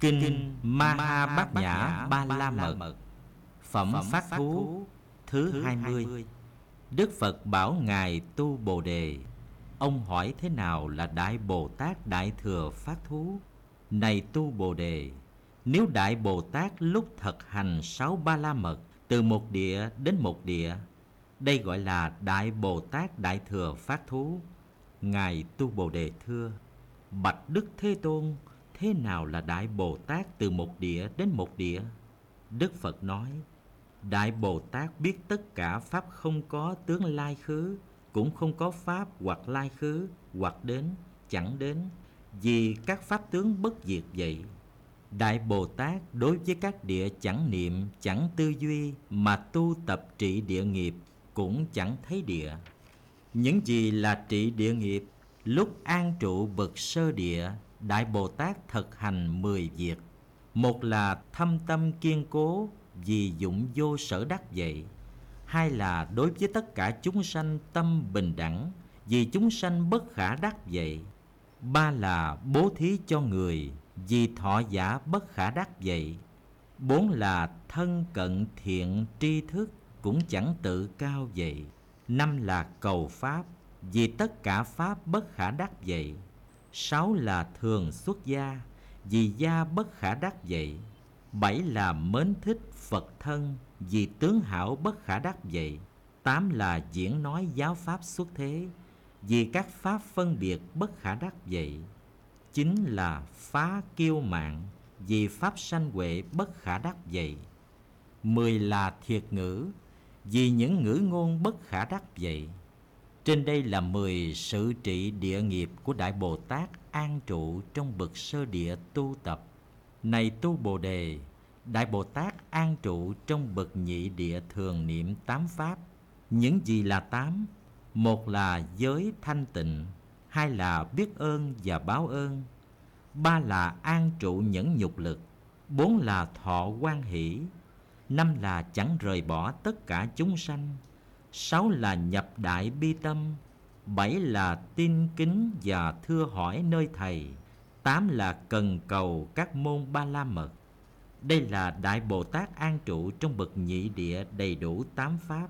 Kinh Ma Bát Nhã Ba La Mật, Phẩm Phát Thú thứ 20. Đức Phật bảo Ngài Tu Bồ Đề: ông hỏi thế nào là Đại Bồ Tát Đại Thừa Phát Thú? Này Tu Bồ Đề, nếu Đại Bồ Tát lúc thực hành 6 Ba La Mật từ một địa đến một địa, đây gọi là Đại Bồ Tát Đại Thừa Phát Thú. Ngài Tu Bồ Đề thưa: bạch Đức Thế Tôn, thế nào là Đại Bồ Tát từ một địa đến một địa? Đức Phật nói: Đại Bồ Tát biết tất cả pháp không có tướng lai khứ, cũng không có pháp hoặc lai khứ hoặc đến, chẳng đến, vì các pháp tướng bất diệt vậy. Đại Bồ Tát đối với các địa chẳng niệm, chẳng tư duy, mà tu tập trị địa nghiệp, cũng chẳng thấy địa. Những gì là trị địa nghiệp? Lúc an trụ bậc sơ địa, Đại Bồ Tát thực hành 10 việc. Một là thâm tâm kiên cố, vì dụng vô sở đắc vậy. Hai là đối với tất cả chúng sanh tâm bình đẳng, vì chúng sanh bất khả đắc vậy. Ba là bố thí cho người, vì thọ giả bất khả đắc vậy. Bốn là thân cận thiện tri thức, cũng chẳng tự cao vậy. Năm là cầu pháp, vì tất cả pháp bất khả đắc vậy. Sáu là thường xuất gia, vì gia bất khả đắc vậy. Bảy là mến thích Phật thân, vì tướng hảo bất khả đắc vậy. Tám là diễn nói giáo pháp xuất thế, vì các pháp phân biệt bất khả đắc vậy. Chín là phá kiêu mạn, vì pháp sanh huệ bất khả đắc vậy. 10 là thiệt ngữ, vì những ngữ ngôn bất khả đắc vậy. Trên đây là 10 sự trị địa nghiệp của Đại Bồ Tát an trụ trong bậc sơ địa tu tập. Này Tu Bồ Đề, Đại Bồ Tát an trụ trong bậc nhị địa thường niệm 8 pháp. Những gì là 8? Một là giới thanh tịnh, hai là biết ơn và báo ơn, ba là an trụ nhẫn nhục lực, bốn là thọ hoan hỷ, năm là chẳng rời bỏ tất cả chúng sanh, sáu là nhập đại bi tâm, bảy là tin kính và thưa hỏi nơi thầy, tám là cần cầu các môn Ba La Mật. Đây là Đại Bồ Tát an trụ trong bậc nhị địa đầy đủ 8 pháp.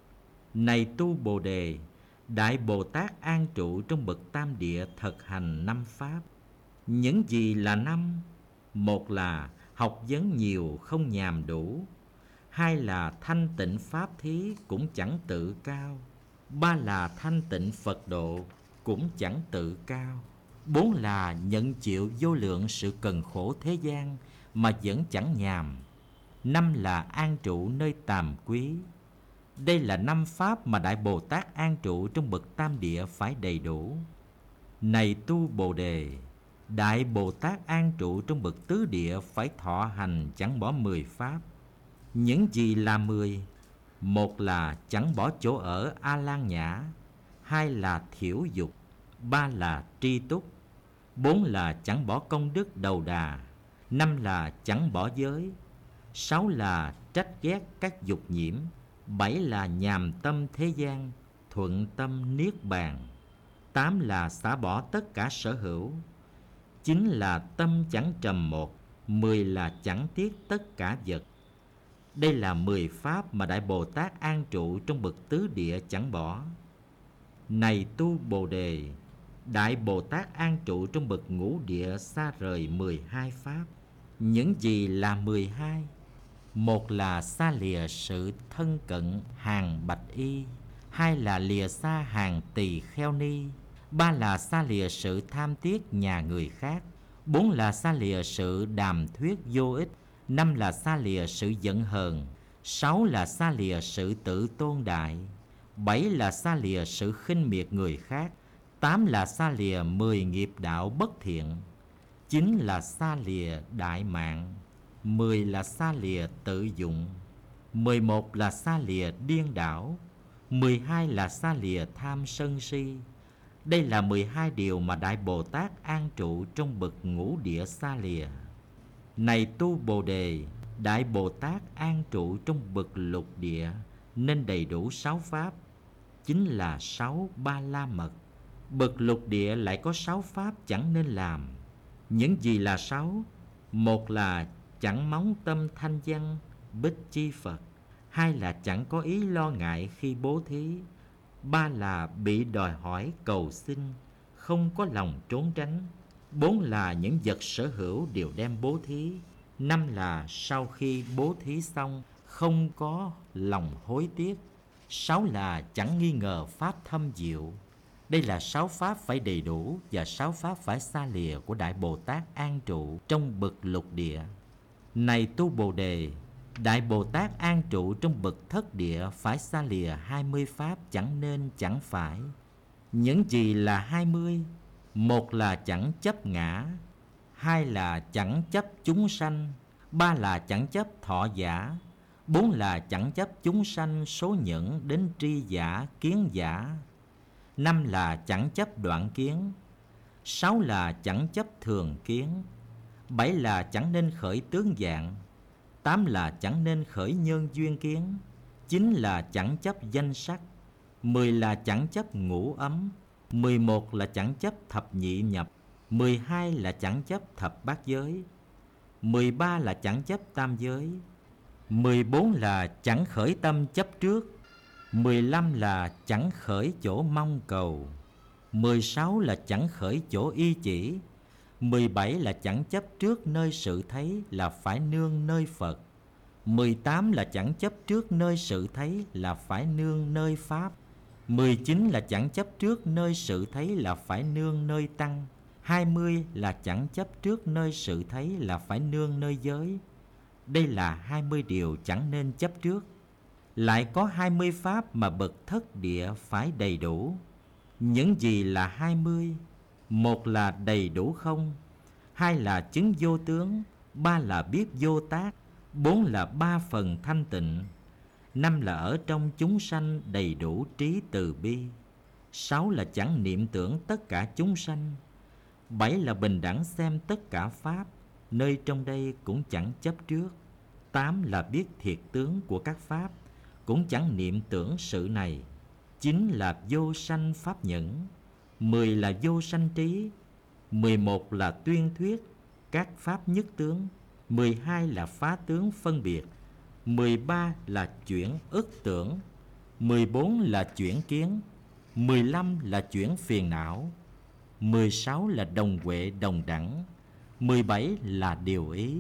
Này Tu Bồ Đề, Đại Bồ Tát an trụ trong bậc tam địa thực hành 5 pháp. Những gì là 5? Một là học vấn nhiều không nhàm đủ, hai là thanh tịnh pháp thí, cũng chẳng tự cao, ba là thanh tịnh Phật độ, cũng chẳng tự cao, bốn là nhận chịu vô lượng sự cần khổ thế gian mà vẫn chẳng nhàm, năm là an trụ nơi tàm quý. Đây là 5 pháp mà Đại Bồ Tát an trụ trong bậc tam địa phải đầy đủ. Này Tu Bồ Đề, Đại Bồ Tát an trụ trong bậc tứ địa phải thọ hành chẳng bỏ 10 pháp. Những gì là 10? Một là chẳng bỏ chỗ ở A Lan Nhã, hai là thiểu dục, ba là tri túc, bốn là chẳng bỏ công đức đầu đà, năm là chẳng bỏ giới, sáu là trách ghét các dục nhiễm, bảy là nhàm tâm thế gian, thuận tâm niết bàn, tám là xả bỏ tất cả sở hữu, chín là tâm chẳng trầm một, 10 là chẳng tiếc tất cả vật. Đây là 10 pháp mà Đại Bồ Tát an trụ trong bậc tứ địa chẳng bỏ. Này Tu Bồ Đề, Đại Bồ Tát an trụ trong bậc ngũ địa xa rời 12 pháp. Những gì là 12? Một là xa lìa sự thân cận hàng bạch y, hai là lìa xa hàng tỳ kheo ni, ba là xa lìa sự tham tiếc nhà người khác, bốn là xa lìa sự đàm thuyết vô ích, năm là xa lìa sự giận hờn, sáu là xa lìa sự tự tôn đại, bảy là xa lìa sự khinh miệt người khác, tám là xa lìa 10 nghiệp đạo bất thiện, chín là xa lìa đại mạng, 10 là xa lìa tự dụng, 11 là xa lìa điên đảo, 12 là xa lìa tham sân si. Đây là 12 điều mà Đại Bồ Tát an trụ trong bậc ngũ địa xa lìa. Này Tu Bồ Đề, Đại Bồ Tát an trụ trong bậc lục địa nên đầy đủ 6 pháp, chính là 6 Ba La Mật. Bậc lục địa lại có 6 pháp chẳng nên làm. Những gì là 6? Một là chẳng móng tâm thanh văn bích chi Phật, hai là chẳng có ý lo ngại khi bố thí, ba là bị đòi hỏi cầu xin, không có lòng trốn tránh, bốn là những vật sở hữu đều đem bố thí, năm là sau khi bố thí xong không có lòng hối tiếc, sáu là chẳng nghi ngờ pháp thâm diệu. Đây là sáu pháp phải đầy đủ và sáu pháp phải xa lìa của Đại Bồ Tát an trụ trong bậc lục địa. Này tu Bồ Đề, Đại Bồ Tát an trụ trong bậc thất địa phải xa lìa 20 pháp chẳng nên chẳng phải. Những gì là 20? Một là chẳng chấp ngã, hai là chẳng chấp chúng sanh, ba là chẳng chấp thọ giả, bốn là chẳng chấp chúng sanh số nhẫn đến tri giả, kiến giả, năm là chẳng chấp đoạn kiến, sáu là chẳng chấp thường kiến, bảy là chẳng nên khởi tướng dạng, tám là chẳng nên khởi nhân duyên kiến, chín là chẳng chấp danh sắc, 10 là chẳng chấp ngũ ấm, 11 là chẳng chấp thập nhị nhập, 12 là chẳng chấp thập bát giới, 13 là chẳng chấp tam giới, 14 là chẳng khởi tâm chấp trước, 15 là chẳng khởi chỗ mong cầu, 16 là chẳng khởi chỗ y chỉ, 17 là chẳng chấp trước nơi sự thấy là phải nương nơi Phật, 18 là chẳng chấp trước nơi sự thấy là phải nương nơi Pháp, 19 là chẳng chấp trước nơi sự thấy là phải nương nơi Tăng, 20 là chẳng chấp trước nơi sự thấy là phải nương nơi giới. Đây là 20 điều chẳng nên chấp trước. Lại có 20 pháp mà bậc thất địa phải đầy đủ. Những gì là 20? Một là đầy đủ không, hai là chứng vô tướng, ba là biết vô tác, bốn là ba phần thanh tịnh, năm là ở trong chúng sanh đầy đủ trí từ bi, sáu là chẳng niệm tưởng tất cả chúng sanh, bảy là bình đẳng xem tất cả pháp, nơi trong đây cũng chẳng chấp trước, tám là biết thiệt tướng của các pháp, cũng chẳng niệm tưởng sự này, chín là vô sanh pháp nhẫn, 10 là vô sanh trí, 11 là tuyên thuyết các pháp nhất tướng, 12 là phá tướng phân biệt, 13 là chuyển ức tưởng, 14 là chuyển kiến, 15 là chuyển phiền não, 16 là đồng huệ đồng đẳng, 17 là điều ý,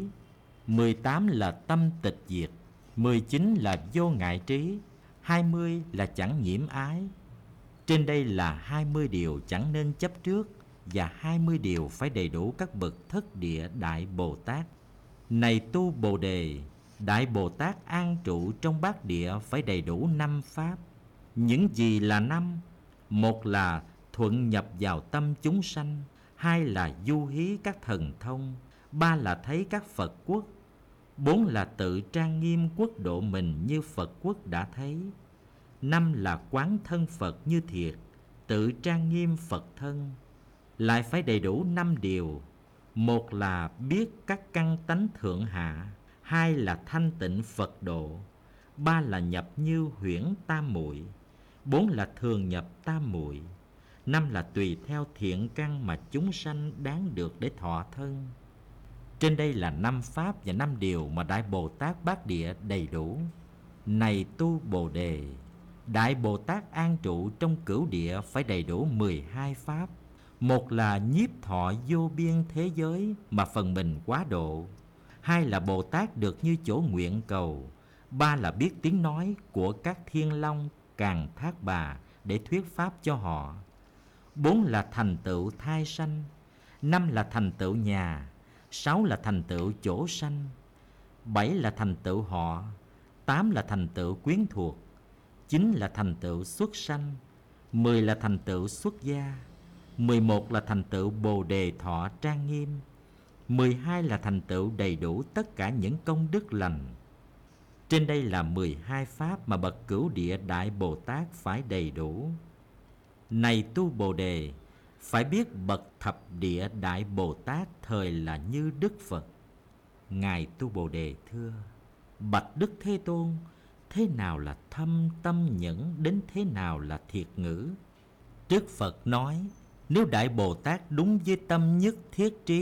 18 là tâm tịch diệt, 19 là vô ngại trí, 20 là chẳng nhiễm ái. Trên đây là 20 điều chẳng nên chấp trước và 20 điều phải đầy đủ các bậc thất địa Đại Bồ Tát. Này tu Bồ Đề, Đại Bồ Tát an trụ trong bát địa phải đầy đủ 5 pháp. Những gì là 5? Một là thuận nhập vào tâm chúng sanh, hai là du hí các thần thông, ba là thấy các Phật quốc, bốn là tự trang nghiêm quốc độ mình như Phật quốc đã thấy, năm là quán thân Phật như thiệt, tự trang nghiêm Phật thân. Lại phải đầy đủ 5 điều. Một là biết các căn tánh thượng hạ, hai là thanh tịnh Phật độ, ba là nhập như huyễn tam muội, bốn là thường nhập tam muội, năm là tùy theo thiện căn mà chúng sanh đáng được để thọ thân. Trên đây là 5 pháp và 5 điều mà Đại Bồ Tát Bát Địa đầy đủ. Này tu Bồ Đề, Đại Bồ Tát an trụ trong cửu địa phải đầy đủ 12 pháp. Một là nhiếp thọ vô biên thế giới mà phần mình quá độ, hai là Bồ Tát được như chỗ nguyện cầu, ba là biết tiếng nói của các thiên long Càn Thác Bà để thuyết pháp cho họ, bốn là thành tựu thai sanh, năm là thành tựu nhà, sáu là thành tựu chỗ sanh, bảy là thành tựu họ, tám là thành tựu quyến thuộc, chín là thành tựu xuất sanh, 10 là thành tựu xuất gia, 11 là thành tựu Bồ Đề thọ trang nghiêm, 12 là thành tựu đầy đủ tất cả những công đức lành. Trên đây là 12 pháp mà bậc cửu địa Đại Bồ Tát phải đầy đủ. Này tu Bồ Đề, phải biết bậc thập địa Đại Bồ Tát thời là như Đức Phật. Ngài tu Bồ Đề thưa: Bạch Đức Thế Tôn, thế nào là thâm tâm nhẫn, đến thế nào là thiệt ngữ? Đức Phật nói: nếu Đại Bồ Tát đúng với tâm nhất thiết trí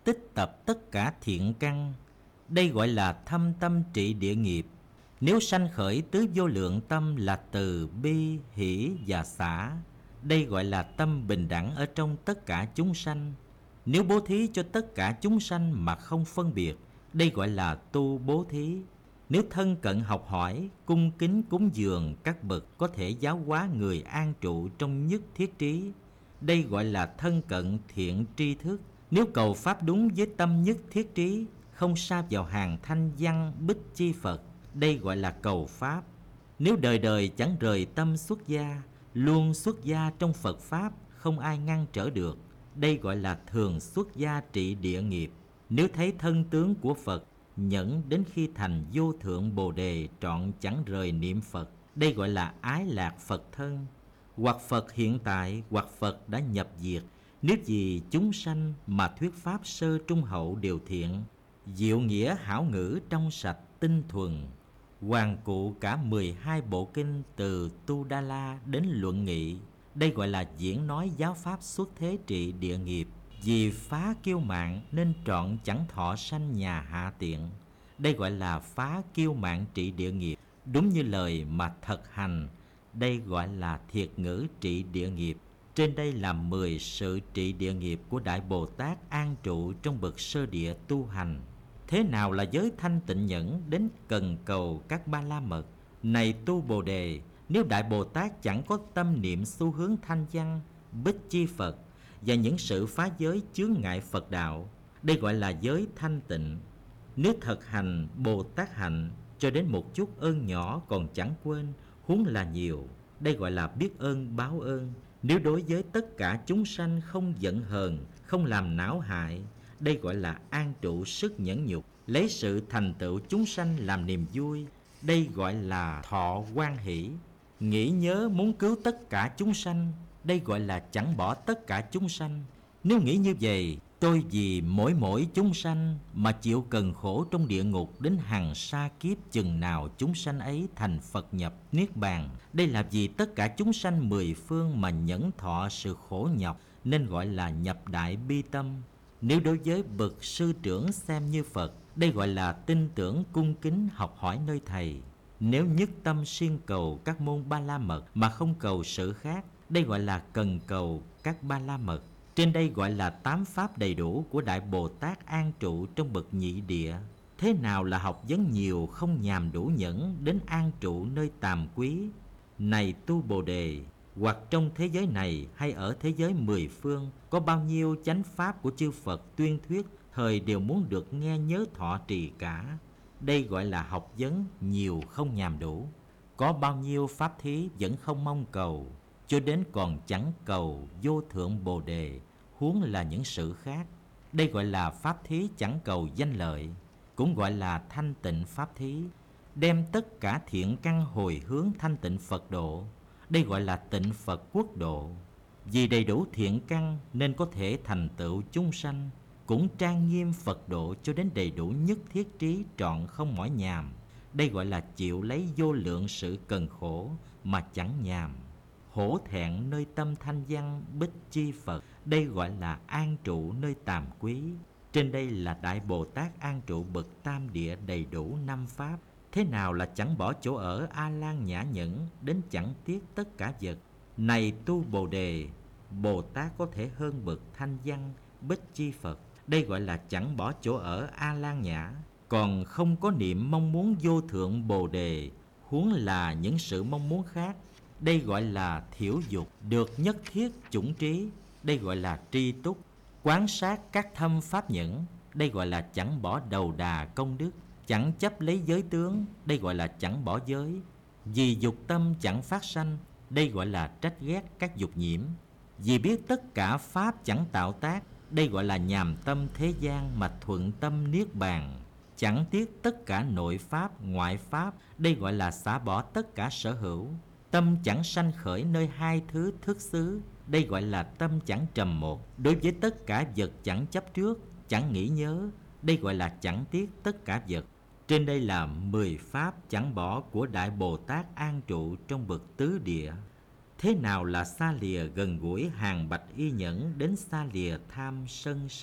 tích tập tất cả thiện căn. Đây gọi là thâm tâm trị địa nghiệp. Nếu sanh khởi tứ vô lượng tâm là từ bi, hỷ và xả, đây gọi là tâm bình đẳng ở trong tất cả chúng sanh. Nếu bố thí cho tất cả chúng sanh mà không phân biệt, đây gọi là tu bố thí. Nếu thân cận học hỏi, cung kính cúng dường các bậc có thể giáo hóa người an trụ trong nhất thiết trí, đây gọi là thân cận thiện tri thức. Nếu cầu pháp đúng với tâm nhất thiết trí, không sa vào hàng thanh văn bích chi Phật, đây gọi là cầu pháp. Nếu đời đời chẳng rời tâm xuất gia, luôn xuất gia trong Phật pháp, không ai ngăn trở được, đây gọi là thường xuất gia trị địa nghiệp. Nếu thấy thân tướng của Phật, nhẫn đến khi thành vô thượng Bồ đề trọn chẳng rời niệm Phật, đây gọi là ái lạc Phật thân. Hoặc Phật hiện tại, hoặc Phật đã nhập diệt. Nếu vì chúng sanh mà thuyết pháp sơ trung hậu đều thiện, diệu nghĩa hảo ngữ trong sạch tinh thuần, hoàn cụ cả 12 bộ kinh từ Tu Đa La đến Luận Nghị, đây gọi là diễn nói giáo pháp xuất thế trị địa nghiệp. Vì phá kiêu mạn nên trọn chẳng thọ sanh nhà hạ tiện, đây gọi là phá kiêu mạn trị địa nghiệp. Đúng như lời mà thật hành, đây gọi là thiệt ngữ trị địa nghiệp. Trên đây là 10 sự trị địa nghiệp của Đại Bồ Tát an trụ trong bậc sơ địa tu hành. Thế nào là giới thanh tịnh nhẫn đến cần cầu các ba la mật? Này tu Bồ đề, nếu Đại Bồ Tát chẳng có tâm niệm xu hướng thanh văn, bích chi Phật và những sự phá giới chướng ngại Phật đạo, đây gọi là giới thanh tịnh. Nếu thật hành Bồ Tát hạnh cho đến một chút ơn nhỏ còn chẳng quên, huống là nhiều, đây gọi là biết ơn báo ơn. Nếu đối với tất cả chúng sanh không giận hờn, không làm não hại, đây gọi là an trụ sức nhẫn nhục, lấy sự thành tựu chúng sanh làm niềm vui, đây gọi là thọ hoan hỷ. Nghĩ nhớ muốn cứu tất cả chúng sanh, đây gọi là chẳng bỏ tất cả chúng sanh. Nếu nghĩ như vậy, tôi vì mỗi chúng sanh mà chịu cần khổ trong địa ngục đến hàng sa kiếp, chừng nào chúng sanh ấy thành Phật nhập Niết Bàn. Đây là vì tất cả chúng sanh 10 phương mà nhẫn thọ sự khổ nhọc, nên gọi là nhập đại bi tâm. Nếu đối với bậc sư trưởng xem như Phật, đây gọi là tin tưởng cung kính học hỏi nơi thầy. Nếu nhất tâm siêng cầu các môn ba la mật mà không cầu sự khác, đây gọi là cần cầu các ba la mật. Trên đây gọi là 8 pháp đầy đủ của Đại Bồ Tát an trụ trong bậc nhị địa. Thế nào là học vấn nhiều không nhàm đủ nhẫn đến an trụ nơi tàm quý? Này tu Bồ đề, hoặc trong thế giới này hay ở thế giới 10 phương, có bao nhiêu chánh pháp của chư Phật tuyên thuyết, thời đều muốn được nghe nhớ thọ trì cả. Đây gọi là học vấn nhiều không nhàm đủ. Có bao nhiêu pháp thí vẫn không mong cầu, cho đến còn chẳng cầu vô thượng Bồ đề, huống là những sự khác. Đây gọi là pháp thí chẳng cầu danh lợi, cũng gọi là thanh tịnh pháp thí, đem tất cả thiện căn hồi hướng thanh tịnh Phật độ. Đây gọi là tịnh Phật quốc độ. Vì đầy đủ thiện căn nên có thể thành tựu chúng sanh, cũng trang nghiêm Phật độ cho đến đầy đủ nhất thiết trí trọn không mỏi nhàm. Đây gọi là chịu lấy vô lượng sự cần khổ mà chẳng nhàm. Hổ thẹn nơi tâm thanh văn bích chi Phật, đây gọi là an trụ nơi tàm quý. Trên đây là Đại Bồ Tát an trụ bậc tam địa đầy đủ 5 pháp. Thế nào là chẳng bỏ chỗ ở A Lan nhã nhẫn đến chẳng tiếc tất cả vật? Này tu Bồ đề, Bồ Tát có thể hơn bậc thanh văn bích chi Phật, đây gọi là chẳng bỏ chỗ ở A Lan nhã, còn không có niệm mong muốn vô thượng Bồ đề, huống là những sự mong muốn khác. Đây gọi là thiểu dục, được nhất thiết chủng trí, đây gọi là tri túc. Quán sát các thâm pháp nhẫn, đây gọi là chẳng bỏ đầu đà công đức. Chẳng chấp lấy giới tướng, đây gọi là chẳng bỏ giới. Vì dục tâm chẳng phát sanh, đây gọi là trách ghét các dục nhiễm. Vì biết tất cả pháp chẳng tạo tác, đây gọi là nhàm tâm thế gian mà thuận tâm niết bàn. Chẳng tiếc tất cả nội pháp, ngoại pháp, đây gọi là xả bỏ tất cả sở hữu. Tâm chẳng sanh khởi nơi hai thứ thức xứ, đây gọi là tâm chẳng trầm một. Đối với tất cả vật chẳng chấp trước, chẳng nghĩ nhớ, đây gọi là chẳng tiếc tất cả vật. Trên đây là 10 pháp chẳng bỏ của Đại Bồ Tát an trụ trong bậc tứ địa. Thế nào là xa lìa gần gũi hàng bạch y nhẫn đến xa lìa tham sân si?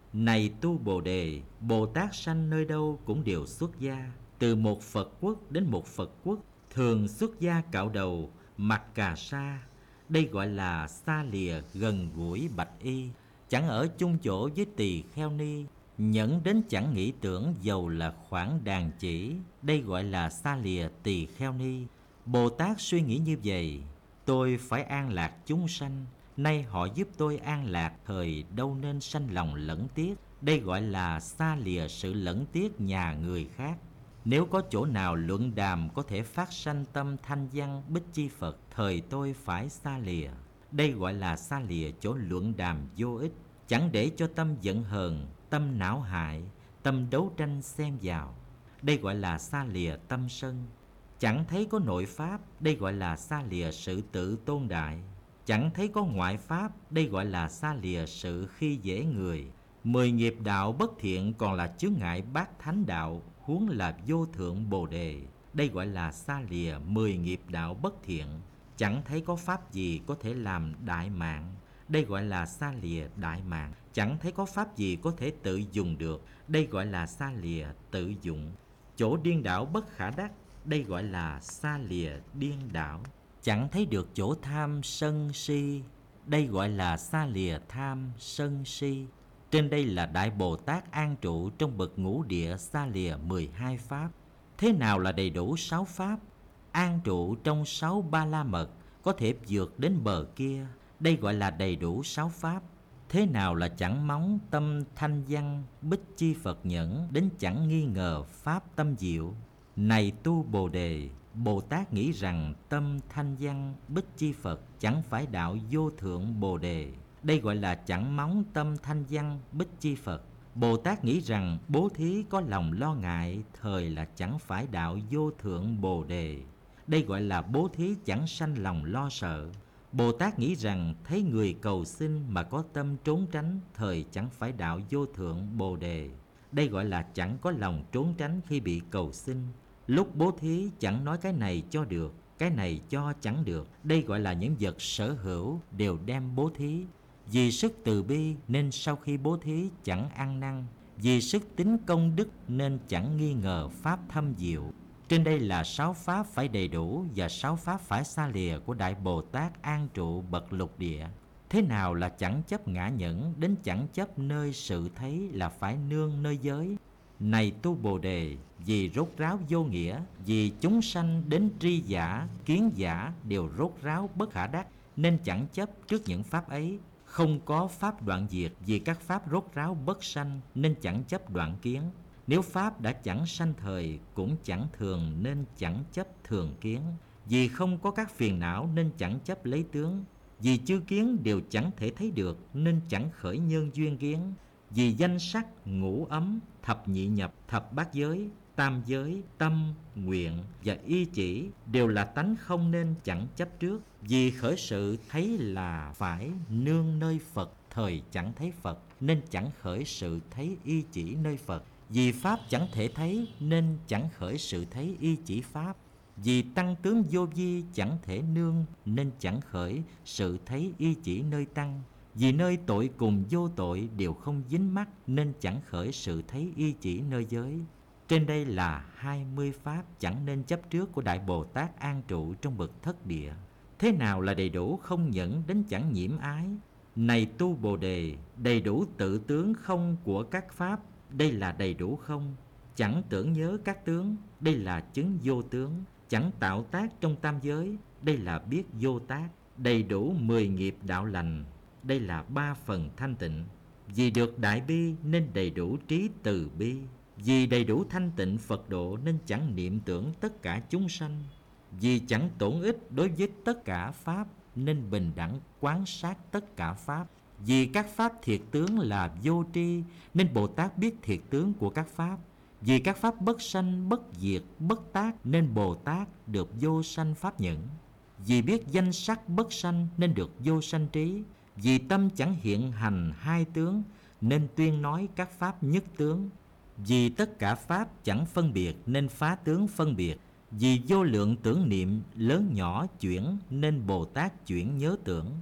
Này tu Bồ Đề, Bồ Tát sanh nơi đâu cũng đều xuất gia. Từ một Phật quốc đến một Phật quốc, thường xuất gia cạo đầu, mặc cà sa. Đây gọi là xa lìa gần gũi bạch y. Chẳng ở chung chỗ với tỳ kheo ni, nhẫn đến chẳng nghĩ tưởng dầu là khoảng đàn chỉ. Đây gọi là xa lìa tỳ kheo ni. Bồ Tát suy nghĩ như vậy: tôi phải an lạc chúng sanh, nay họ giúp tôi an lạc, thời đâu nên sanh lòng lẫn tiếc. Đây gọi là xa lìa sự lẫn tiếc nhà người khác. Nếu có chỗ nào luận đàm có thể phát sanh tâm thanh văn bích chi Phật, thời tôi phải xa lìa. Đây gọi là xa lìa chỗ luận đàm vô ích, chẳng để cho tâm giận hờn, tâm não hại, tâm đấu tranh xen vào. Đây gọi là xa lìa tâm sân. Chẳng thấy có nội pháp, đây gọi là xa lìa sự tự tôn đại. Chẳng thấy có ngoại pháp, đây gọi là xa lìa sự khi dễ người. 10 nghiệp đạo bất thiện còn là chướng ngại bát thánh đạo, huống là vô thượng Bồ Đề. Đây gọi là xa lìa 10 nghiệp đạo bất thiện. Chẳng thấy có pháp gì có thể làm đại mạng. Đây gọi là xa lìa đại mạng. Chẳng thấy có pháp gì có thể tự dùng được. Đây gọi là xa lìa tự dụng. Chỗ điên đảo bất khả đắc, đây gọi là xa lìa điên đảo. Chẳng thấy được chỗ tham sân si, đây gọi là xa lìa tham sân si. Trên đây là Đại Bồ Tát an trụ trong bậc ngũ địa xa lìa 12 pháp. Thế nào là đầy đủ 6 pháp? An trụ trong 6 ba la mật, có thể vượt đến bờ kia. Đây gọi là đầy đủ 6 pháp. Thế nào là chẳng móng tâm thanh văn bích chi Phật nhẫn, đến chẳng nghi ngờ pháp tâm diệu? Này tu Bồ Đề, Bồ Tát nghĩ rằng tâm thanh văn bích chi Phật chẳng phải đạo vô thượng Bồ Đề. Đây gọi là chẳng móng tâm thanh văn bích chi Phật. Bồ Tát nghĩ rằng bố thí có lòng lo ngại, thời là chẳng phải đạo vô thượng Bồ Đề. Đây gọi là bố thí chẳng sanh lòng lo sợ. Bồ Tát nghĩ rằng thấy người cầu xin mà có tâm trốn tránh, thời chẳng phải đạo vô thượng Bồ Đề. Đây gọi là chẳng có lòng trốn tránh khi bị cầu xin. Lúc bố thí chẳng nói cái này cho được, cái này cho chẳng được. Đây gọi là những vật sở hữu đều đem bố thí. Vì sức từ bi nên sau khi bố thí chẳng ăn năn. Vì sức tín công đức nên chẳng nghi ngờ pháp thâm diệu. Trên đây là 6 pháp phải đầy đủ và 6 pháp phải xa lìa của Đại Bồ Tát an trụ bậc lục địa. Thế nào là chẳng chấp ngã nhẫn, đến chẳng chấp nơi sự thấy là phải nương nơi giới? Này tu Bồ Đề, vì rốt ráo vô nghĩa, vì chúng sanh đến tri giả, kiến giả đều rốt ráo bất khả đắc, nên chẳng chấp trước những pháp ấy. Không có pháp đoạn diệt, vì các pháp rốt ráo bất sanh, nên chẳng chấp đoạn kiến. Nếu pháp đã chẳng sanh thời, cũng chẳng thường, nên chẳng chấp thường kiến. Vì không có các phiền não nên chẳng chấp lấy tướng. Vì chư kiến đều chẳng thể thấy được, nên chẳng khởi nhân duyên kiến. Vì danh sắc, ngũ ấm, thập nhị nhập, thập bát giới, tam giới, tâm, nguyện và y chỉ đều là tánh không, nên chẳng chấp trước. Vì khởi sự thấy là phải nương nơi Phật, thời chẳng thấy Phật, nên chẳng khởi sự thấy y chỉ nơi Phật. Vì pháp chẳng thể thấy nên chẳng khởi sự thấy y chỉ pháp. Vì tăng tướng vô vi chẳng thể nương nên chẳng khởi sự thấy y chỉ nơi tăng. Vì nơi tội cùng vô tội đều không dính mắc nên chẳng khởi sự thấy y chỉ nơi giới. Trên đây là 20 pháp chẳng nên chấp trước của Đại Bồ Tát an trụ trong bậc thất địa. Thế nào là đầy đủ không nhẫn, đến chẳng nhiễm ái? Này tu Bồ Đề, đầy đủ tự tướng không của các pháp, đây là đầy đủ không. Chẳng tưởng nhớ các tướng, đây là chứng vô tướng. Chẳng tạo tác trong tam giới, đây là biết vô tác. Đầy đủ 10 nghiệp đạo lành, đây là 3 phần thanh tịnh. Vì được đại bi nên đầy đủ trí từ bi. Vì đầy đủ thanh tịnh Phật độ nên chẳng niệm tưởng tất cả chúng sanh. Vì chẳng tổn ích đối với tất cả pháp nên bình đẳng quán sát tất cả pháp. Vì các pháp thiệt tướng là vô tri nên Bồ Tát biết thiệt tướng của các pháp. Vì các pháp bất sanh, bất diệt, bất tác nên Bồ Tát được vô sanh pháp nhẫn. Vì biết danh sắc bất sanh nên được vô sanh trí. Vì tâm chẳng hiện hành hai tướng nên tuyên nói các pháp nhất tướng. Vì tất cả pháp chẳng phân biệt nên phá tướng phân biệt. Vì vô lượng tưởng niệm lớn nhỏ chuyển nên Bồ Tát chuyển nhớ tưởng.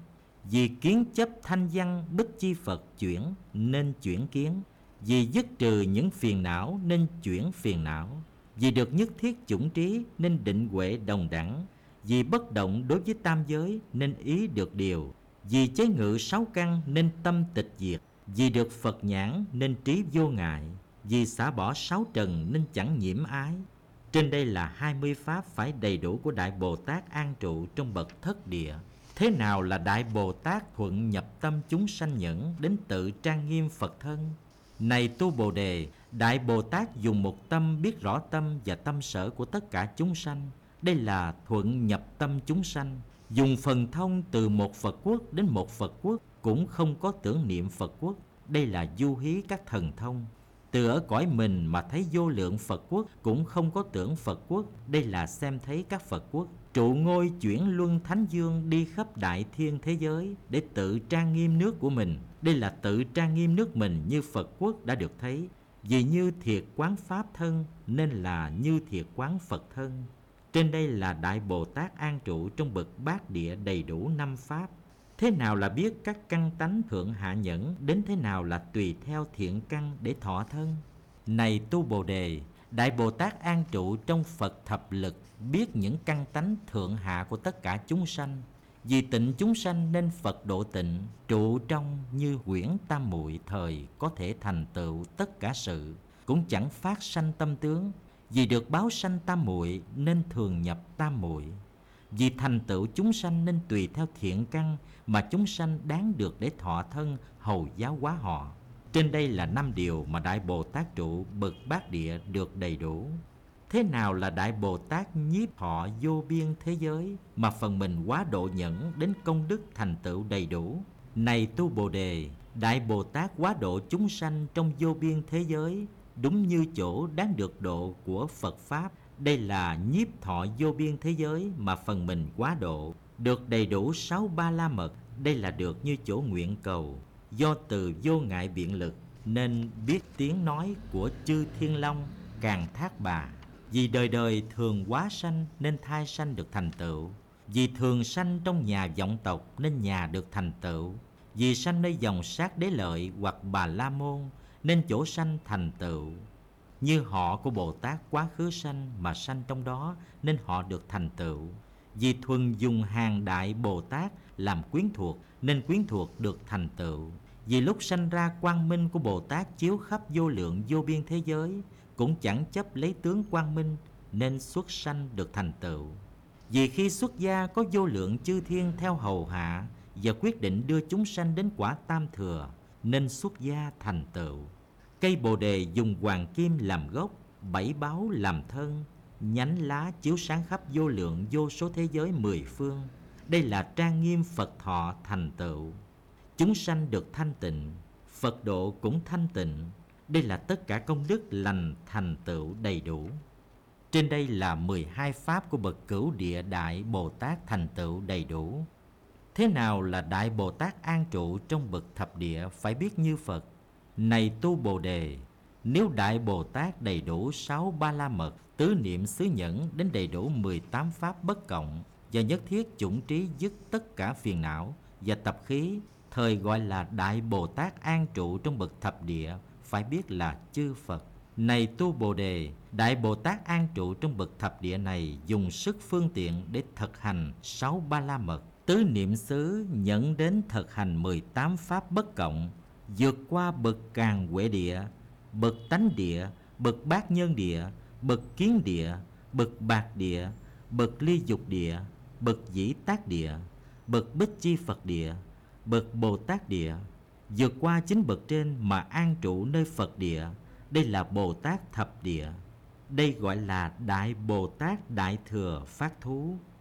Vì kiến chấp thanh văn bức chi Phật chuyển nên chuyển kiến. Vì dứt trừ những phiền não nên chuyển phiền não. Vì được nhất thiết chủng trí nên định huệ đồng đẳng. Vì bất động đối với tam giới nên ý được điều. Vì chế ngự sáu căn nên tâm tịch diệt. Vì được Phật nhãn nên trí vô ngại. Vì xả bỏ sáu trần nên chẳng nhiễm ái. Trên đây là 20 pháp phải đầy đủ của Đại Bồ Tát an trụ trong bậc thất địa. Thế nào là Đại Bồ Tát thuận nhập tâm chúng sanh nhẫn đến tự trang nghiêm Phật thân? Này tu Bồ Đề, Đại Bồ Tát dùng một tâm biết rõ tâm và tâm sở của tất cả chúng sanh. Đây là thuận nhập tâm chúng sanh. Dùng phần thông từ một Phật quốc đến một Phật quốc cũng không có tưởng niệm Phật quốc. Đây là du hí các thần thông. Từ ở cõi mình mà thấy vô lượng Phật quốc cũng không có tưởng Phật quốc. Đây là xem thấy các Phật quốc. Trụ ngôi chuyển luân thánh dương đi khắp đại thiên thế giới để tự trang nghiêm nước của mình. Đây là tự trang nghiêm nước mình như Phật quốc đã được thấy. Vì như thiệt quán Pháp thân nên là như thiệt quán Phật thân. Trên đây là Đại Bồ Tát an trụ trong bậc bát địa đầy đủ 5 pháp. Thế nào là biết các căn tánh thượng hạ nhẫn, đến thế nào là tùy theo thiện căn để thọ thân? Này tu Bồ Đề, Đại Bồ Tát an trụ trong Phật thập lực, biết những căn tánh thượng hạ của tất cả chúng sanh. Vì tịnh chúng sanh nên Phật độ tịnh, trụ trong như huyễn tam muội thời có thể thành tựu tất cả sự, cũng chẳng phát sanh tâm tướng. Vì được báo sanh tam muội nên thường nhập tam muội. Vì thành tựu chúng sanh nên tùy theo thiện căn mà chúng sanh đáng được để thọ thân hầu giáo hóa họ. Trên đây là 5 điều mà Đại Bồ Tát trụ bậc bát địa được đầy đủ. Thế nào là Đại Bồ Tát nhiếp thọ vô biên thế giới mà phần mình quá độ nhẫn đến công đức thành tựu đầy đủ? Này tu Bồ Đề, Đại Bồ Tát quá độ chúng sanh trong vô biên thế giới đúng như chỗ đáng được độ của Phật Pháp. Đây là nhiếp thọ vô biên thế giới mà phần mình quá độ, được đầy đủ 6 ba la mật. Đây là được như chỗ nguyện cầu. Do từ vô ngại biện lực nên biết tiếng nói của chư Thiên Long Càng Thác Bà. Vì đời đời thường quá sanh nên thai sanh được thành tựu. Vì thường sanh trong nhà vọng tộc nên nhà được thành tựu. Vì sanh nơi dòng sát đế lợi hoặc Bà La Môn nên chỗ sanh thành tựu. Như họ của Bồ Tát quá khứ sanh mà sanh trong đó nên họ được thành tựu. Vì thuần dùng hàng đại Bồ Tát làm quyến thuộc nên quyến thuộc được thành tựu. Vì lúc sanh ra quang minh của Bồ Tát chiếu khắp vô lượng vô biên thế giới, cũng chẳng chấp lấy tướng quang minh nên xuất sanh được thành tựu. Vì khi xuất gia có vô lượng chư thiên theo hầu hạ và quyết định đưa chúng sanh đến quả tam thừa nên xuất gia thành tựu. Cây Bồ Đề dùng hoàng kim làm gốc, 7 báu làm thân, nhánh lá chiếu sáng khắp vô lượng vô số thế giới 10 phương. Đây là trang nghiêm Phật thọ thành tựu. Chúng sanh được thanh tịnh, Phật độ cũng thanh tịnh. Đây là tất cả công đức lành thành tựu đầy đủ. Trên đây là 12 pháp của bậc cửu địa Đại Bồ Tát thành tựu đầy đủ. Thế nào là Đại Bồ Tát an trụ trong bậc thập địa phải biết như Phật? Này tu Bồ Đề, nếu Đại Bồ Tát đầy đủ 6 ba la mật, tứ niệm xứ nhẫn đến đầy đủ 18 pháp bất cộng và nhất thiết chủng trí dứt tất cả phiền não và tập khí, thời gọi là Đại Bồ Tát an trụ trong bậc thập địa, phải biết là chư Phật. Này tu Bồ Đề, Đại Bồ Tát an trụ trong bậc thập địa này dùng sức phương tiện để thực hành 6 ba la mật, tứ niệm xứ nhẫn đến thực hành 18 pháp bất cộng, vượt qua bậc Càn Huệ địa, bậc Tánh địa, bậc Bát Nhân địa, bậc Kiến địa, bậc Bạc địa, bậc Ly Dục địa, bậc Dĩ Tác địa, bậc Bích Chi Phật địa, bậc Bồ Tát địa, vượt qua 9 bậc trên mà an trụ nơi Phật địa. Đây là Bồ Tát thập địa. Đây gọi là Đại Bồ Tát Đại Thừa Phát Thú.